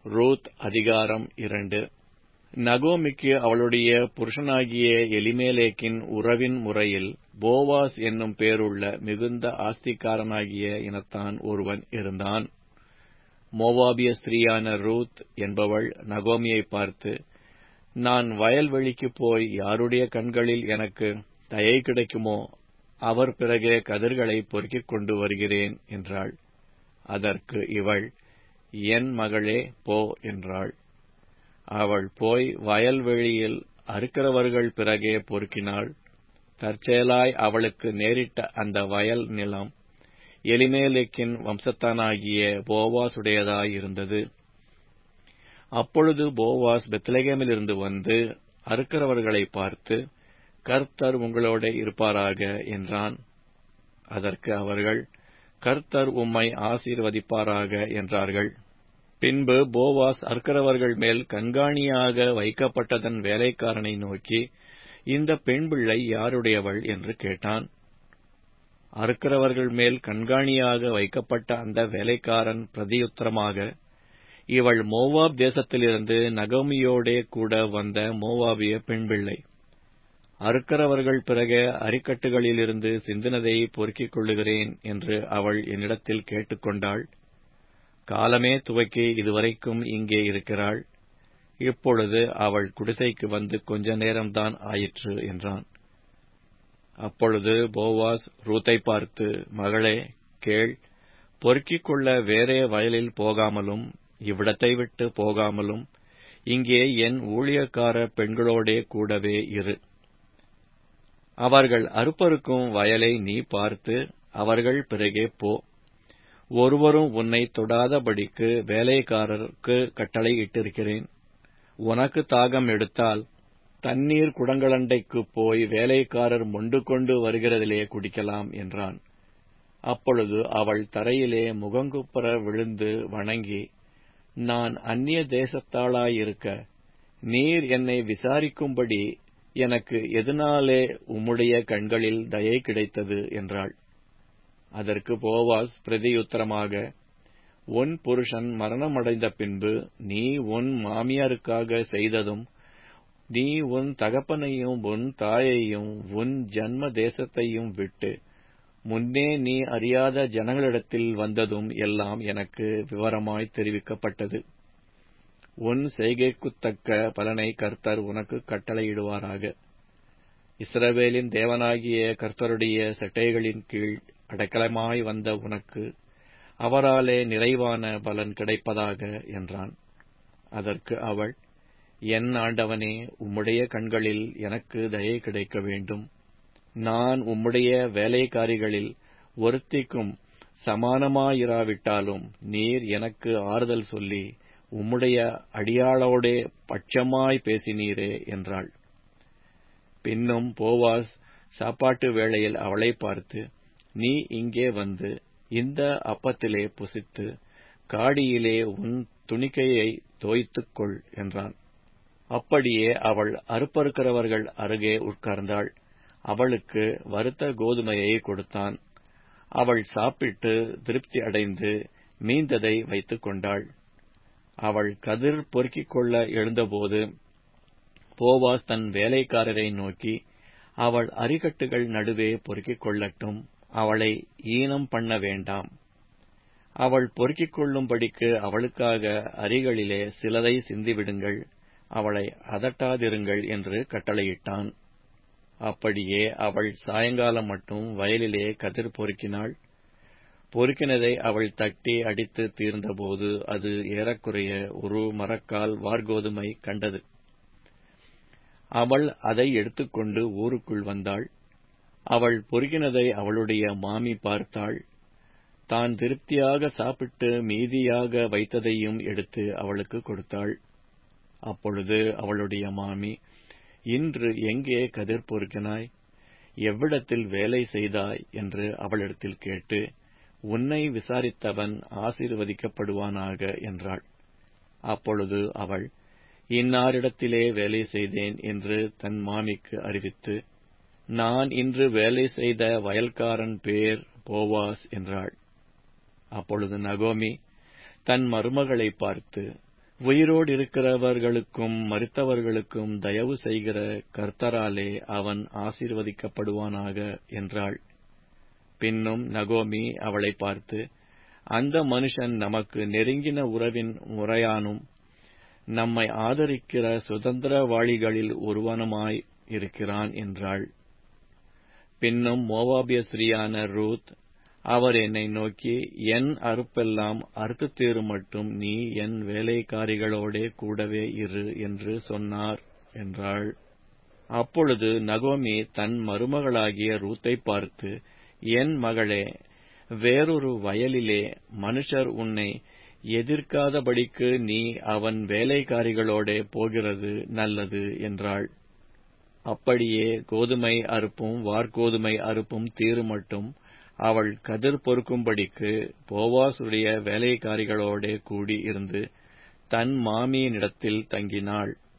Ruth அதிகாரம் 2. நகோமிக்கு அவளுடைய புருஷனாகிய எலிமெலேக்கின் உறவின் முறையில் போவாஸ் என்னும் பேருள்ள மிகுந்த ஆஸ்திக்காரனாகிய இனத்தான் ஒருவன் இருந்தான். மோவாபிய ஸ்திரீயான ரூத் என்பவள் நகோமியை பார்த்து, நான் வயல்வெளிக்குப் போய் யாருடைய கண்களில் எனக்கு தயை கிடைக்குமோ அவர் பிறகே கதிர்களை பொறுக்கிக் கொண்டு வருகிறேன் என்றாள். அதற்கு இவள், என் மகளே, போ என்றாள். அவள் போய் வயல்வெளியில் அறுக்கிறவர்கள் பிறகே பொறுக்கினாள். தற்செயலாய் அவளுக்கு நேரிட்ட அந்த வயல் நிலம் எலிமெலேக்கின் வம்சத்தானாகிய போவாசுடையதாயிருந்தது. அப்பொழுது போவாஸ் பெத்லெகேமிலிருந்து வந்து அறுக்கிறவர்களை பார்த்து, கர்த்தர் உங்களோட இருப்பாராக என்றான். அதற்கு அவர்கள், கர்த்தர் உம்மை ஆசீர்வதிப்பாராக என்றார்கள். பின்பு போவாஸ் அறுக்கிறவர்கள் மேல் கண்காணியாக வைக்கப்பட்டதன் வேலைக்காரனை நோக்கி, இந்த பெண் பிள்ளை யாருடையவள் என்று கேட்டான். அறுக்கிறவர்கள் மேல் கண்காணியாக வைக்கப்பட்ட அந்த வேலைக்காரன் பிரதியுத்தரமாக, இவள் மோவாப் தேசத்திலிருந்து நகோமியோடே கூட வந்த மோவாபிய பெண் பிள்ளை. அறுக்கிறவர்கள் பிறகு அரிக்கட்டுகளிலிருந்து சிந்தினதை பொறுக்கிக் கொள்ளுகிறேன் என்று அவள் என்னிடத்தில் கேட்டுக்கொண்டாள். காலமே துவக்கி இதுவரைக்கும் இங்கே இருக்கிறாள். இப்பொழுது அவள் குடிசைக்கு வந்து கொஞ்ச நேரம்தான் ஆயிற்று என்றான். அப்பொழுது போவாஸ் ரூத்தை பார்த்து, மகளே, கேள், பொறுக்கிக் கொள்ள வேறே வயலில் போகாமலும் இவ்விடத்தை விட்டு போகாமலும் இங்கே என் ஊழியக்கார பெண்களோடே கூடவே இரு. அவர்கள் அறுப்பறுக்கும் வயலை நீ பார்த்து அவர்கள் பிறகே போ. ஒருவரும் உன்னை தொடாதபடிக்கு வேலைக்காரருக்கு கட்டளை இட்டிருக்கிறேன். உனக்கு தாகம் எடுத்தால் தண்ணீர் குடங்களண்டைக்குப் போய் வேலைக்காரர் மொண்டு கொண்டு வருகிறதிலே குடிக்கலாம் என்றான். அப்பொழுது அவள் தரையிலே முகங்குப்புற விழுந்து வணங்கி, நான் அந்நிய தேசத்தாளாயிருக்க நீர் என்னை விசாரிக்கும்படி எனக்கு எதனாலே உம்முடைய கண்களில் தயை கிடைத்தது என்றாள். அதற்கு போவாஸ் பிரதியுத்தரமாக, உன் புருஷன் மரணமடைந்த பின்பு நீ உன் மாமியாருக்காக செய்ததும், நீ உன் தகப்பனையும் உன் தாயையும் உன் ஜன்ம தேசத்தையும் விட்டு முன்னே நீ அறியாத ஜனங்களிடத்தில் வந்ததும் எல்லாம் எனக்கு விவரமாய் தெரிவிக்கப்பட்டது. உன் செய்கைக்குத்தக்க பலனை கர்த்தர் உனக்கு கட்டளையிடுவாராக. இஸ்ரவேலின் தேவனாகிய கர்த்தருடைய செட்டைகளின் கீழ் அடைக்கலமாய் வந்த உனக்கு அவராலே நிறைவான பலன் கிடைப்பதாக என்றான். அதற்கு அவள், என் ஆண்டவனே, உம்முடைய கண்களில் எனக்கு தயை கிடைக்க வேண்டும். நான் உம்முடைய வேலைக்காரிகளில் ஒருத்திக்கும் சமானமாயிராவிட்டாலும் நீர் எனக்கு ஆறுதல் சொல்லி உம்முடைய அடியாளோடே பட்சமாய் பேசினீரே என்றாள். பின்னும் போவாஸ் சாப்பாட்டு வேளையில் அவளை பார்த்து, நீ இங்கே வந்து இந்த அப்பத்திலே புசித்து காடியிலே உன் துணிக்கையை தோய்த்துக் கொள் என்றான். அப்படியே அவள் அறுப்பறுக்கிறவர்கள் அருகே உட்கார்ந்தாள். அவளுக்கு வறுத்த கோதுமையை கொடுத்தான். அவள் சாப்பிட்டு திருப்தி அடைந்து மீந்ததை வைத்துக் கொண்டாள். அவள் கதிர் பொறுக்கிக் கொள்ள எழுந்தபோது போவாஸ் தன் வேலைக்காரரை நோக்கி, அவள் அரிக்கட்டுகள் நடுவே பொறுக்கிக் கொள்ளட்டும், அவளை ஈனம் பண்ண வேண்டாம். அவள் பொறுக்கிக் கொள்ளும்படிக்கு அவளுக்காக அரிகளிலே சிலதை சிந்திவிடுங்கள், அவளை அதட்டாதிருங்கள் என்று கட்டளையிட்டான். அப்படியே அவள் சாயங்காலம் மட்டும் வயலிலே கதிர் பொறுக்கினாள். பொறுக்கினதை அவள் தட்டி அடித்து தீர்ந்தபோது அது ஏறக்குறைய ஒரு மரக்கால் வார்கோதுமை கண்டது. அவள் அதை எடுத்துக்கொண்டு ஊருக்குள் வந்தாள். அவள் பொறுக்கினதை அவளுடைய மாமி பார்த்தாள். தான் திருப்தியாக சாப்பிட்டு மீதியாக வைத்ததையும் எடுத்து அவளுக்கு கொடுத்தாள். அப்பொழுது அவளுடைய மாமி, இன்று எங்கே கதிர் பொறுக்கினாய், எவ்விடத்தில் வேலை செய்தாய் என்று அவளிடத்தில் கேட்டு, உன்னை விசாரித்தவன் ஆசீர்வதிக்கப்படுவானாக என்றாள். அப்பொழுது அவள், இன்னாரிடத்திலே வேலை செய்தேன் என்று தன் மாமிக்கு அறிவித்து, நான் இன்று வேலை செய்த வயல்காரன் பேர் போவாஸ் என்றாள். அப்பொழுது நகோமி தன் மருமகளை பார்த்து, உயிரோடு இருக்கிறவர்களுக்கும் மரித்தவர்களுக்கும் தயவு செய்கிற கர்த்தராலே அவன் ஆசீர்வதிக்கப்படுவானாக என்றாள். பின்னும் நகோமி அவளை பார்த்து, அந்த மனுஷன் நமக்கு நெருங்கின உறவின் முறையானும் நம்மை ஆதரிக்கிற சுதந்திரவாளிகளில் ஒருவனுமாய் இருக்கிறான் என்றாள். பின்னும் மோவாபிய ஸ்திரீயான ரூத், அவர் என்னை நோக்கி, என் அறுப்பெல்லாம் அறுத்து தீரும் மட்டும் நீ என் வேலைக்காரிகளோடே கூடவே இரு என்று சொன்னார் என்றாள். அப்பொழுது நகோமி தன் மருமகளாகிய ரூத்தை பார்த்து, என் மகளே, வேறொரு வயலிலே மனுஷர் உன்னை எதிர்க்காதபடிக்கு நீ அவன் வேலைக்காரிகளோடே போகிறது நல்லது என்றாள். அப்படியே கோதுமை அறுப்பும் வாற்கோதுமை அறுப்பும் தீருமட்டும் அவள் கதிர் பொறுக்கும்படிக்கு போவாசுடைய வேலைக்காரிகளோடே கூடி இருந்து தன் மாமியினிடத்தில் தங்கினாள்.